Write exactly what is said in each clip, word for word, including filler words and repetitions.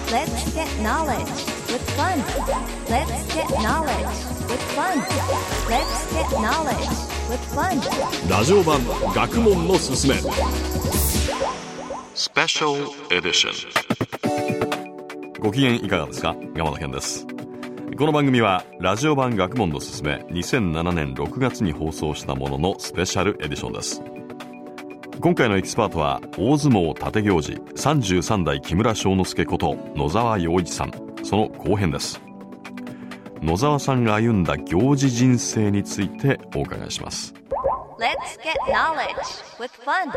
Let's get knowledge with fun. Let's get knowledge with fun. Let's get knowledge with fun. ラジオ版学問のすすめスペシャルエディション。ご機嫌いかがですか？山田健です。この番組はラジオ版学問のすすめにせんななねんろくがつに放送したもののスペシャルエディションです。今回のエキスパートは大相撲立行司さんじゅうさんだい木村庄之助こと野沢洋一さん、その後編です。野沢さんが歩んだ行司人生についてお伺いします。 Let's get knowledge with fun.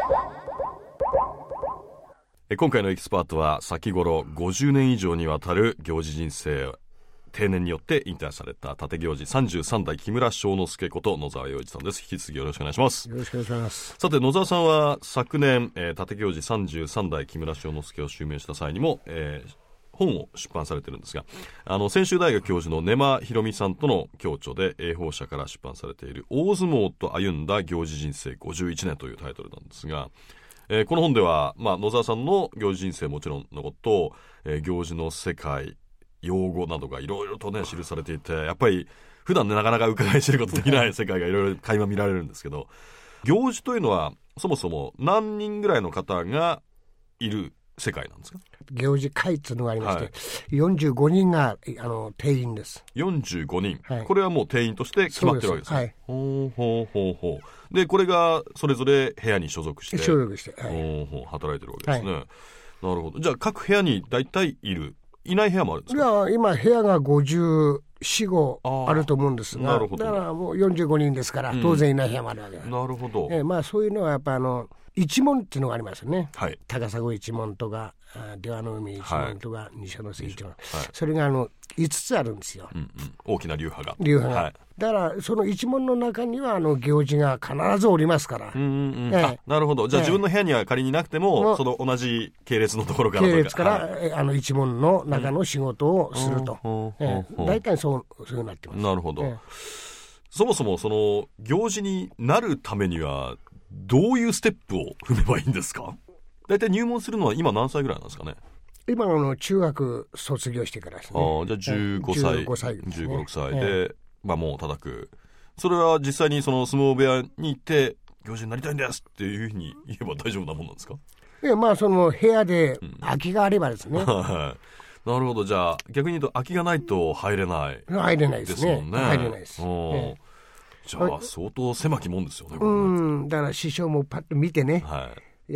今回のエキスパートは先頃ごじゅうねん以上にわたる行司人生定年によって引退された立行司さんじゅうさんだい木村庄之助こと野沢洋一さんです。引き続きよろしくお願いします。 よろしくお願いします。 さて野沢さんは昨年、えー、立行司さんじゅうさんだい木村庄之助を襲名した際にも、えー、本を出版されてるんですが、あの専修大学教授の根間博美さんとの共著で英宝社から出版されている大相撲と歩んだ行司人生ごじゅういちねんというタイトルなんですが、えー、この本では、まあ、野沢さんの行司人生もちろんのこと、えー、行司の世界用語などがいろいろとね記されていて、やっぱり普段ねなかなか伺い知ることできない世界がいろいろ垣間見られるんですけど、行司というのはそもそも何人ぐらいの方がいる世界なんですか？ 行司会というのがありまして、 はい、 よんじゅうごにんがあの定員です。 よんじゅうごにん、 はい、 これはもう定員として決まってるわけですね。はい、ほうほうほうほう。でこれがそれぞれ部屋に所属して所属して、はい、 ほうほう働いてるわけですね。はい、なるほど。じゃあ各部屋に大体いるいない部屋もあるんですか？ いや今部屋がごじゅうよん、ごあると思うんですが、 なるほど。 だからもうよんじゅうごにんですから当然いない部屋もあるわけです、 うん、なるほど。 えー、まあそういうのはやっぱあの一門っていうのがありますよね。 はい、 高砂一門とか出羽の海一門とか、はい、西之瀬一門、はい、それがあのいつつあるんですよ、うんうん、 大きな流派が流派が、はい、だからその一門の中にはあの行司が必ずおりますから、 うんうんうん、えー、あなるほど。じゃあ自分の部屋には仮になくても、えー、その同じ系列のところから系列から、はい、あの一門の中の仕事をすると、うんえー、大体そう、そういうなってます。 なるほど、えー、そもそもその行司になるためにはどういうステップを踏めばいいんですか？だいたい入門するのは今何歳ぐらいなんですかね？ 今の中学卒業してからですね。 あじゃあじゅうごさい、じゅうごさいですね、じゅうご、ろくさいで、ええまあ、もう叩く。それは実際にその相撲部屋に行って行司になりたいんですっていうふうに言えば大丈夫なもんなんですか？ いやまあその部屋で空きがあればですね、うん、 なるほど。じゃあ逆に言うと空きがないと入れない、 入れないですね。 ですもんね。 入れないです、ええじゃあ相当狭きもんですよね。 うんだから師匠もパッと見てね、 はい、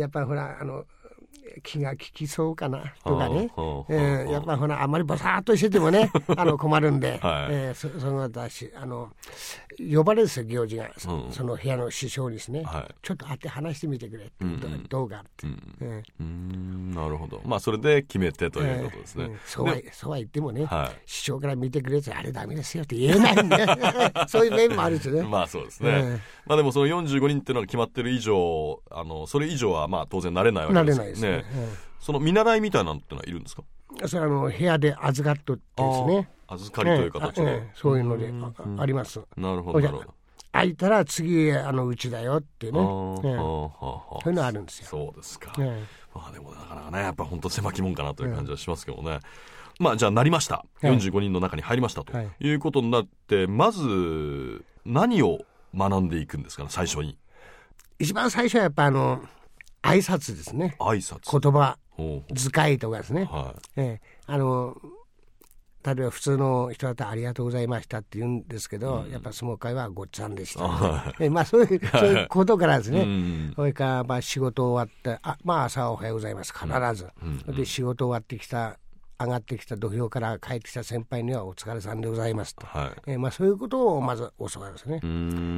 やっぱほらあの気が利きそうかなとかね、えー、やっぱほらあんまりバサーっとしててもねあの困るんで、はいえー、そ, その私あの呼ばれるんですよ行司が、うん、その部屋の師匠にですね、はい、ちょっと会って話してみてくれって、うんうん、どうかって、うんえー、うんなるほど。まあそれで決めてということですね、えーうん、 そうはそうは言ってもね、はい、師匠から見てくれってあれダメですよって言えないんでそういう面もあるんですよね。 まあそうですね、えー、まあでもそのよんじゅうごにんっていうのが決まってる以上あのそれ以上はまあ当然なれないわけですよね。 なれないですね、えーその見習いみたいなのってのはいるんですか？ それはあの部屋で預かっとってですね、 預かりという形で、ええええ、 そういうので あ, あります。 なるほどなるほど。 空いたら次あのうちだよってね、ええ、そういうのあるんですよ。 そうですか、ええ、まあでもなかなかねやっぱ本当狭きもんかなという感じはしますけどね、ええ、まあじゃあなりました、よんじゅうごにんの中に入りましたということになって、まず何を学んでいくんですかね？最初に一番最初はやっぱあの挨拶ですね。 挨拶、 言葉遣いとかですね、 はいええ、あの例えば普通の人だったらありがとうございましたって言うんですけど、うん、やっぱ相撲界はごっつぁんでした、ねえまあ、そういう、そういうことからですね、うん、それからまあ仕事終わってあ、まあ、朝はおはようございます必ず、うん、で仕事終わってきた上がってきた土俵から帰ってきた先輩にはお疲れさんでございますと、はいえーまあ、そういうことをまず教わるんですね。うん、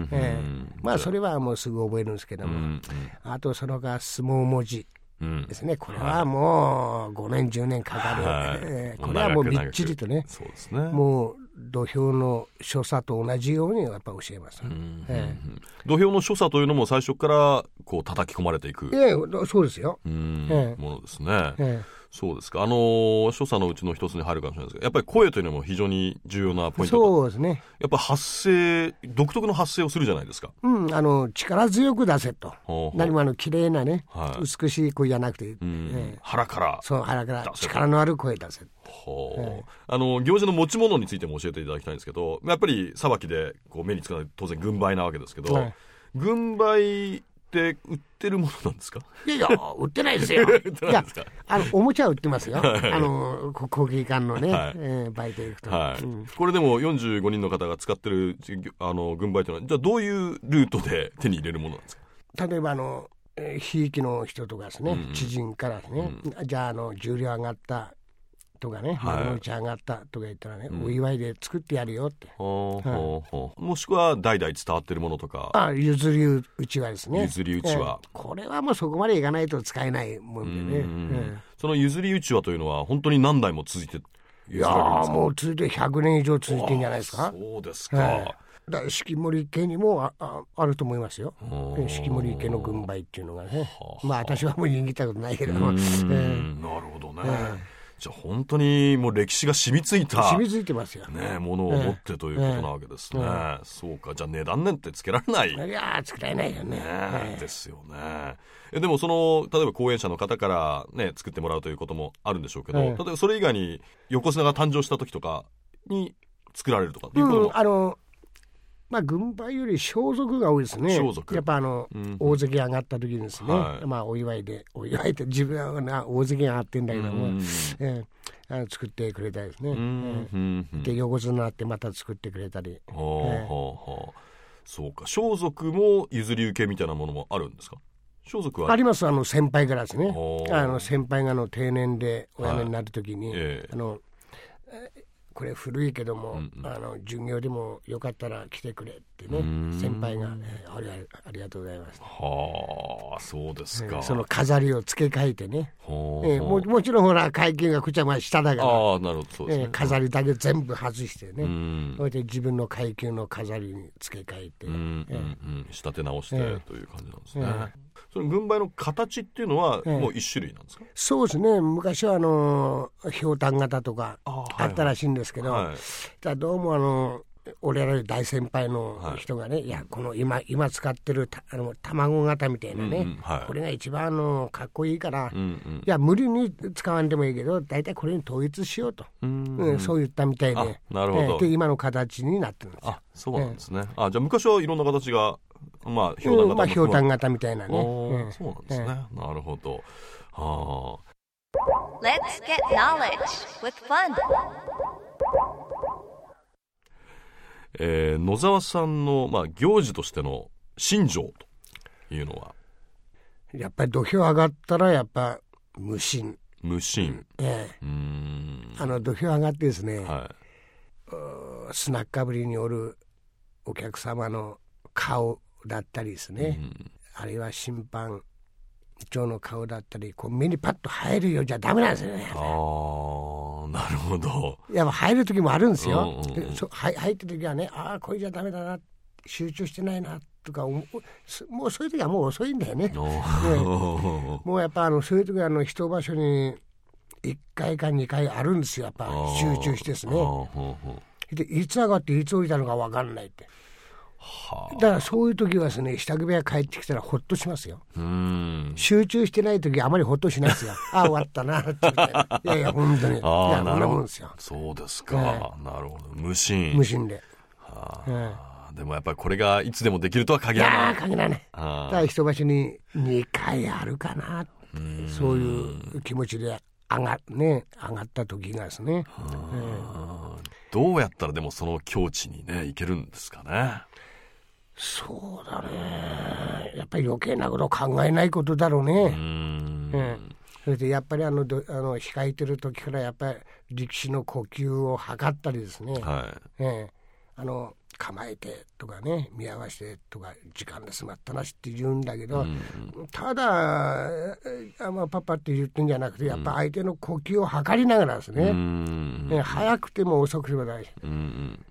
えー、まあそれはもうすぐ覚えるんですけども、うん、あとその他相撲文字ですね、うん、これはもうごねんじゅうねんかかる、はいえー、これはもうみっちりとね、 そうですね、 もう土俵の所作と同じようにやっぱ教えます、うんえー、土俵の所作というのも最初からこう叩き込まれていく、 えー、そうですよ、 うん、えー、ものですね、えーそうですか。あのー、所作のうちの一つに入るかもしれないですけど、やっぱり声というのも非常に重要なポイント。 そうですね。 やっぱ発声、独特の発声をするじゃないですか。 うん、あの力強く出せと。 ほうほう、 何もあの綺麗なね、 はい、 美しい声じゃなくて、 うん、 えー、 腹からそう腹から力のある声出せ。 ほう、えー、あの行事の持ち物についても教えていただきたいんですけど、やっぱりさばきでこう目につかない当然軍配なわけですけど、はい、軍配って売ってるものなんですか？ いやいや売ってないですよ。いやあのおもちゃ売ってますよ。あの国技館のね、はい、えー、売店行くと、 はい、 うん、 これでもよんじゅうごにんの方が使ってるあの軍配というのはじゃあどういうルートで手に入れるものなんですか？ 例えばあのひいきの人とかですね、うん、知人からですね、うん、じゃあ、あの重量上がったとかね、はい、おもちゃ上がったとか言ったらね、うん、お祝いで作ってやるよって、 ほうほうほう、もしくは代々伝わってるものとか、 あ譲りうちわですね。 譲りうちわ、 えー、これはもうそこまでいかないと使えないもんでね、うん、 えー、その譲りうちわというのは本当に何代も続いていやーもう続いてひゃくねん以上続いてるんじゃないですか。 そうですか、 えーだから式守家にも あ, あ, あると思いますよ。式守家の軍配っていうのがね、まあ私はもう握ったことないけども、えー、 なるほどね、えー、じゃあ本当にもう歴史が染みついた染みついてますよ、 ね、ものを持ってということなわけですね、えーえー、そうか。じゃあ値段なんてつけられない。 いやつけられないよね、 ね、ですよね。えでもその例えば後援者の方から、ね、作ってもらうということもあるんでしょうけど、えー、例えばそれ以外に横綱が誕生した時とかに作られるとかっていうことも、 うん、あのまあ、軍配より装束が多いですね。装束やっぱあの、うん、大関上がった時にですね、はい、まあお祝いでお祝いって自分はな大関が上がってんだけども、うん、えー、あの作ってくれたりですね、うん、えー、で横綱になってまた作ってくれたり、 うん、えー、ほうほう、そうか。装束も譲り受けみたいなものもあるんですか？装束はあります。あの先輩からですね、あの先輩がの定年でお辞めになる時に、はい、えー、あのこれ古いけども、うんうん、あの巡業でもよかったら来てくれってね、先輩が、えー、あり、ありがとうございます。 はあ、そうですか、 えー、その飾りを付け替えてね、えー、も, もちろんほら階級がくちゃま下だから、 あ、なるほど、そうですね、 えー、飾りだけ全部外してね、それで自分の階級の飾りに付け替えて、うん、 えーうん、仕立て直して、えー、という感じなんですね、えーその軍配の形っていうのはもう一種類なんですか？ ええ、そうですね。昔はあのひょうたん型とかあったらしいんですけど、はいはい、だどうもあの俺らより大先輩の人がね、はい、いやこの 今, 今使ってるたあの卵型みたいなね、うんうん、はい、これが一番あのかっこいいから、うんうん、いや無理に使わんでもいいけどだいたいこれに統一しようと、うんうん、そう言ったみたいで、 なるほど、 えー、で今の形になってるんですよ。 あ、そうなんですね、えー、あじゃあ昔はいろんな形がまあひょうたん型、うん、まあ、 ひょうたん型みたいなね、 えー、そうなんですね、えー、なるほど、はあ。 Let's get knowledge with fun. えー、野沢さんの、まあ、行事としての信条というのはやっぱり土俵上がったらやっぱ無心無心、 ええ、うーんあの土俵上がってですね、はい、スナッカぶりにおるお客様の顔だったりですね、うん、あるいは審判長の顔だったりこう目にパッと入るようじゃダメなんですよね。 ああ、なるほど。 いや入る時もあるんですよ、うんうんうん、そ入った時はね、ああこれじゃダメだな、集中してないなとかもうそういう時はもう遅いんだよね。ねもうやっぱあのそういう時はあの一場所にいっかいかにかいあるんですよ。やっぱ集中してですね。でいつ上がっていつ降りたのか分かんないって。はあ、だからそういう時はですね、支度部屋帰ってきたらほっとしますよ。うん、集中してない時はあまりほっとしないですよ。ああ終わったなって言っていやいや本当に、 あいやなるほどですよ。 そうですか、えー、なるほど。無心無心で、 はあ、えー、でもやっぱりこれがいつでもできるとは限らない。 いや限らない。だから一場所ににかいあるかな、うそういう気持ちで上が,、ね、上がった時がですね、えー、どうやったらでもその境地にねいけるんですかね。 そうだね、やっぱり余計なことを考えないことだろうね。うーん、ええ、それでやっぱりあのどあの控えてる時からやっぱり力士の呼吸を測ったりですね、はい、ええ、あの構えてとかね見合わせてとか時間で済まったなしって言うんだけど、うん、ただあ、まあ、パパって言ってんじゃなくてやっぱ相手の呼吸を測りながらですね、うん、ええ、早くても遅くても大事、うん、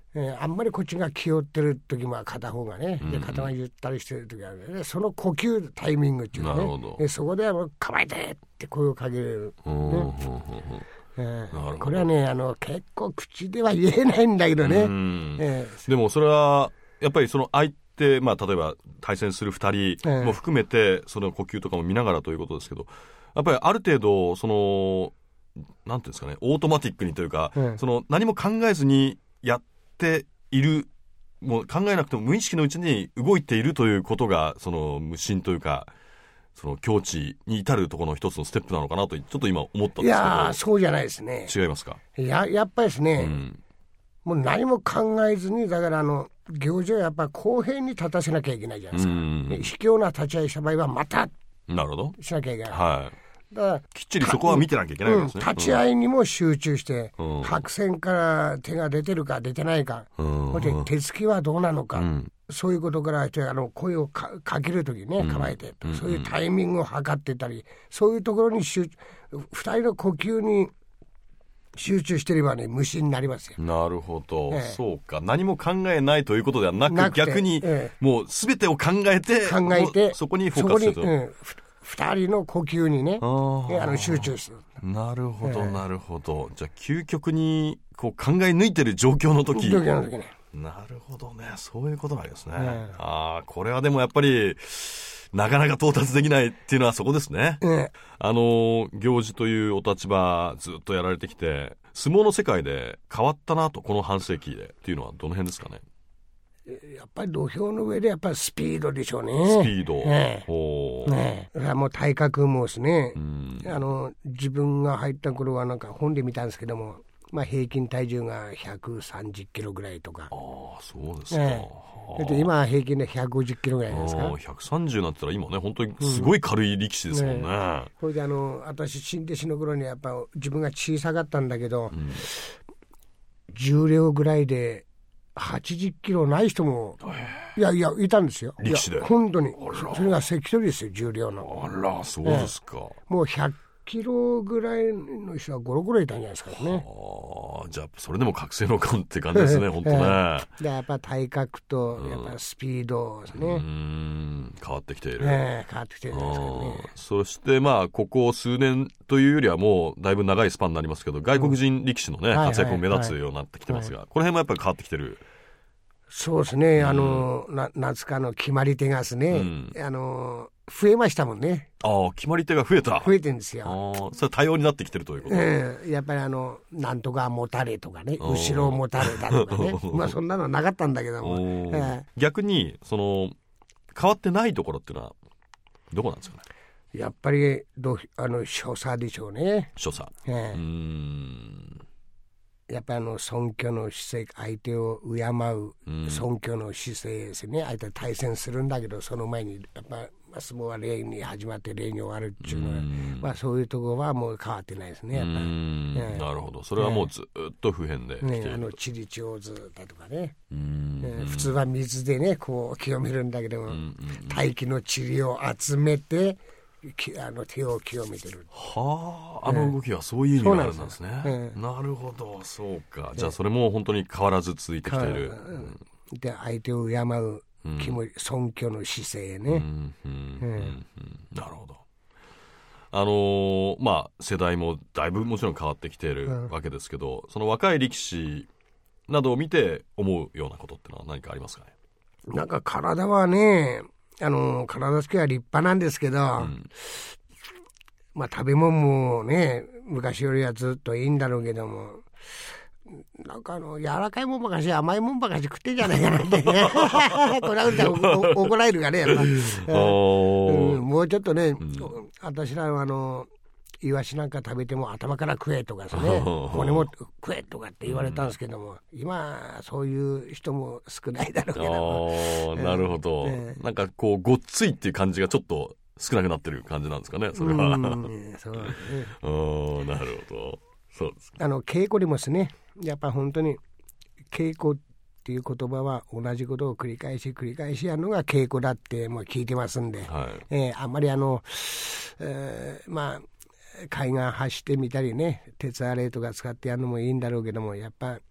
えー、あんまりこっちが気負ってる時も片方がね、で肩がゆったりしてる時はね、その呼吸タイミングっていうね、でそこではもう構えてって声をかけれる、ね、えー、これはねあの結構口では言えないんだけどね、えー、 でもそれはやっぱりその相手、まあ、例えば対戦するふたりも含めてその呼吸とかも見ながらということですけど、やっぱりある程度そのなんていうんですかね、オートマティックにというか、その何も考えずにやっている、もう考えなくても無意識のうちに動いているということがその無心というかその境地に至るところの一つのステップなのかなとちょっと今思ったんですけど。いやそうじゃないですね。 違いますか。 や, やっぱりですね、うん、もう何も考えずに、だからあの行事はやっぱ公平に立たせなきゃいけないじゃないですか、うんうん、卑怯な立ち合いした場合はまたなるほどしなきゃいけない、 はい、だからきっちりそこは見てなきゃいけないわけですね、 うん、立ち合いにも集中して、うん、白線から手が出てるか出てないか、うん、で手つきはどうなのか、うん、そういうことからしてあの声を か, かけるときね、構えて、うん、そういうタイミングを測ってたり、そういうところに集ふたりの呼吸に集中してればね無心になりますよ。 なるほど、ええ、そうか、何も考えないということではなく、なく逆に、ええ、もう全てを考えて考えてそこにフォーカスすると、うん、 ふたりの呼吸にねああの集中する。 なるほど、ええ、なるほど。じゃあ究極にこう考え抜いてる状況の時、 状況の時ね。 なるほどね、そういうことなんですね、ええ、ああこれはでもやっぱりなかなか到達できないっていうのはそこですね、ええ、あの行司というお立場ずっとやられてきて、相撲の世界で変わったなとこの半世紀でっていうのはどの辺ですかね。 やっぱり土俵の上でやっぱりスピードでしょうね。 スピード、ええほう、 ね、だからもう体格もですね、うん、あの自分が入った頃はなんか本で見たんですけども、まあ、平均体重がひゃくさんじゅっキロぐらいとか。 ああそうですか、ええ、で今は平均でひゃくごじゅっキロぐらいですか。 ひゃくさんじゅうなってたら今ね本当にすごい軽い力士ですもんね、うんね、 これであの私新弟子の頃にやっぱ自分が小さかったんだけど、うん、重量ぐらいではちじゅっキロない人もいやいやいたんですよ。 力士で本当にそれが関取ですよ、重量の。 あらそうですか、 ええ、もうひゃっキロぐらいの人はごろくらいいたんじゃないですかね。 あじゃあそれでも覚醒の感って感じですね本当ね、えー、でやっぱ体格とやっぱスピードですね、うん、 うん変わってきている、 えー、変わってきているんですかね。 そしてまあここ数年というよりはもうだいぶ長いスパンになりますけど、外国人力士のね、うん、活躍も目立つようになってきてますが、はいはいはい、この辺もやっぱり変わってきてる。 そうですね、あの、うん、な夏かの決まり手がですね、うん、あの増えましたもんね。 ああ決まり手が増えた。 増えてるんですよ。 あそれ多様になってきてるということ、 えー、やっぱりあのなんとか持たれとかね、後ろ持たれたとかねまあそんなのはなかったんだけども、えー、逆にその変わってないところっていうのはどこなんですかね。 やっぱりどあの所作でしょうね。 所作、 えー、うーんやっぱりあの尊虚の姿勢、相手を敬う尊虚の姿勢ですね。相手と対戦するんだけど、その前にやっぱ相撲は礼に始まって礼に終わるっていうのは、まあ、そういうところはもう変わってないですねやっぱり、 ね、なるほど、それはもうずっと不変で来ている、 ね、あのチリチオーズだとかね、うん、ね、普通は水でねこう清めるんだけども、大気の塵を集めてあの手を清めてる。 はあ、あの動きはそういう意味があるんですね。な, す、うん、なるほど、そうか。じゃあそれも本当に変わらず続いてきている。うん、 で相手を敬う気も、うん、尊虚の姿勢ね。 なるほど。あのー、まあ世代もだいぶもちろん変わってきているわけですけど、うん、その若い力士などを見て思うようなことってのは何かありますかね。 なんか体はね、あの体つきは立派なんですけど、うん、まあ食べ物もね昔よりはずっといいんだろうけども、なんかあの柔らかいもんばかし甘いもんばかし食ってんじゃないかなってこれは怒られるがねやっぱ、うん、もうちょっとね、うん、私らはあのイワシなんか食べても頭から食えとかですね骨も食えとかって言われたんですけども、うん、今そういう人も少ないだろうけど、 なるほど、えー、なんかこうごっついっていう感じがちょっと少なくなってる感じなんですかね、それは。うん、そうですね。あ、なるほど、そうですか。 あの稽古でもですね、やっぱ本当に稽古っていう言葉は同じことを繰り返し繰り返しやるのが稽古だってもう聞いてますんで、はい、えー、あんまりあの、えー、まあ海岸走ってみたりね、鉄アレイとか使ってやるのもいいんだろうけども、やっぱ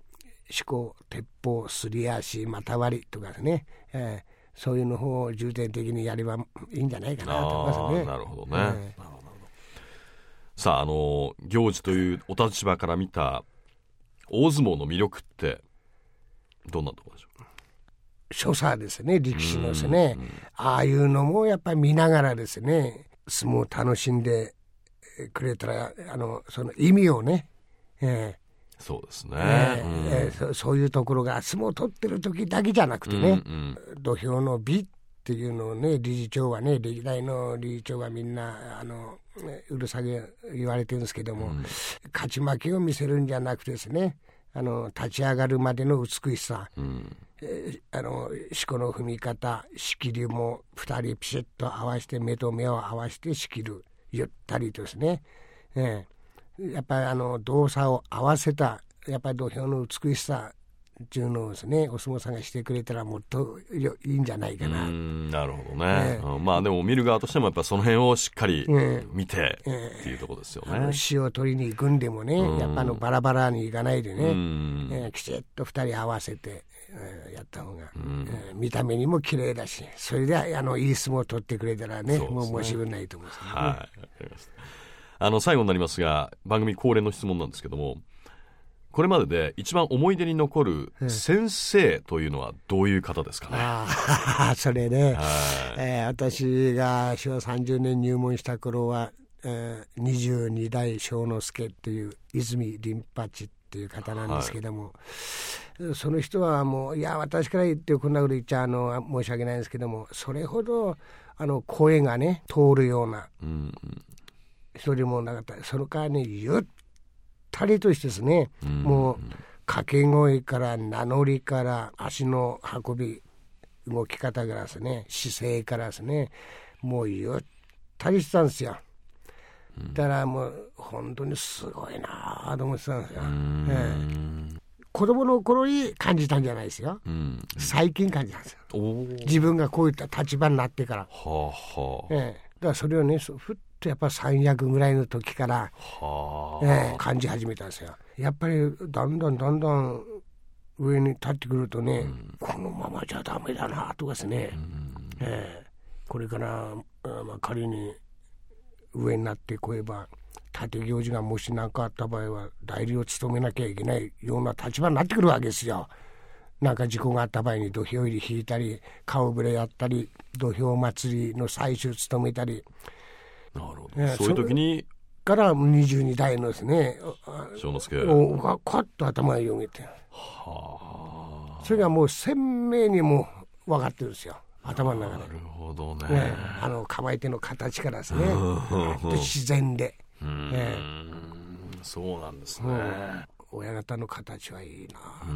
四股、鉄砲、すり足、股割りとかですね、えー、そういうの方を重点的にやればいいんじゃないかなと思いますね。 なるほどね、えー、さあ、あの行司というお立場から見た大相撲の魅力ってどんなところでしょうか。 所作ですね、力士のですね、ああいうのもやっぱり見ながらですね、相撲を楽しんでくれたら、あのその意味をね、えー、 そうですね、 えーえー、そ, そういうところが相撲を取ってる時だけじゃなくてね、うんうん、土俵の美っていうのをね、理事長はね、歴代の理事長はみんなあのうるさげ言われてるんですけども、うん、勝ち負けを見せるんじゃなくてですね、あの立ち上がるまでの美しさ、うんえー、あの四股の踏み方、仕切りもふたりピシッと合わせて、目と目を合わせて仕切る、ゆったりとですね、えー、やっぱりあの動作を合わせたやっぱり土俵の美しさっていうのをですね、お相撲さんがしてくれたらもっといいんじゃないかな。 うん、なるほどね、えーうん、まあでも見る側としてもやっぱその辺をしっかり見て、えー、っていうところですよね。あの塩を取りに行くんでもね、やっぱあのバラバラに行かないでね、えー、きちっとふたり合わせて、えー、やった方が、えー、見た目にも綺麗だし、それであのいい相撲を取ってくれたら ね, ねもう申し分ないと思いますね。はい、わかりました。 あの最後になりますが、番組恒例の質問なんですけども、これまでで一番思い出に残る先生というのはどういう方ですかね。 あそれね、えー、私がしょわさんじゅうねん入門した頃は、えー、にじゅうにだい正之助っていう泉林八っていう方なんですけども、はい、その人はもう、いや私から言ってこんなこと言っちゃあの申し訳ないんですけども、それほどあの声がね通るような人でもなかった。その代わりにゆったりとしてですね、うん、もう掛け声から名乗りから足の運び、動き方からですね、姿勢からですね、もうゆったりしてたんですよ。うん、だからもう本当にすごいなと思ってたんですよ。えー、子供の頃に感じたんじゃないですよ。うん、最近感じたんですよ。自分がこういった立場になってから。はあはあ、えー、だからそれをね、ふっやっぱ三役ぐらいの時から、はあ、えー、感じ始めたんですよ。やっぱりだんだんだんだん上に立ってくるとね、うん、このままじゃダメだなとかですね、うんえー、これから、まあ、仮に上になってこえば立行司がもし何かあった場合は代理を務めなきゃいけないような立場になってくるわけですよ。なんか事故があった場合に土俵入り引いたり、顔ぶれやったり、土俵祭りの最終務めたり、 なるほど、えー、そういう時にからにじゅうにだいのですね、 正之助がカッと頭をよげて、はあ、それがもう鮮明にもう分かってるんですよ、頭の中で。なるほど ね, ねあの構え手の形からですね自然で、うん、えー、 そうなんですね、うん、 親方の形はいいな、 うん、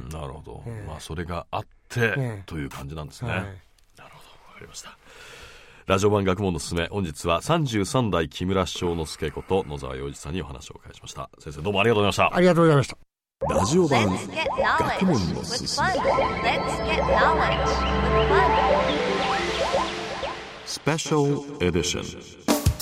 なるほど、えーまあ、それがあって、えー、という感じなんですね、はい、なるほど、わかりました。ラジオ版学問のすすめ、本日はさんじゅうさんだい木村庄之助こと野沢洋一さんにお話をお伺いしました。先生どうもありがとうございました。 ありがとうございました。 ラジオ版学問のすすめスペシャルエディション。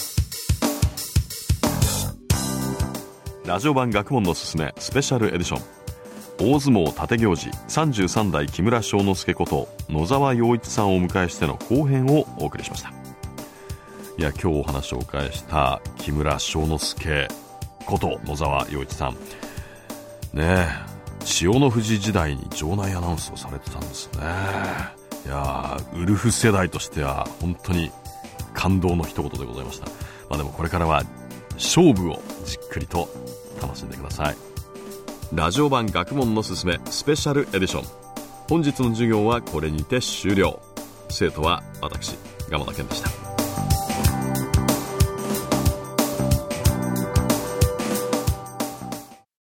ラジオ版学問のすすめスペシャルエディション、大相撲立行司さんじゅうさんだい木村庄之助こと野沢洋一さんをお迎えしての後編をお送りしました。いや、今日お話をお伺いした木村庄之助こと野沢洋一さんねえ、千代の富士時代に場内アナウンスをされてたんですね。いや、ウルフ世代としては本当に感動の一言でございました。まあでもこれからは勝負をじっくりと楽しんでください。ラジオ版学問のすすめスペシャルエディション、本日の授業はこれにて終了。生徒は私、蒲田健でした。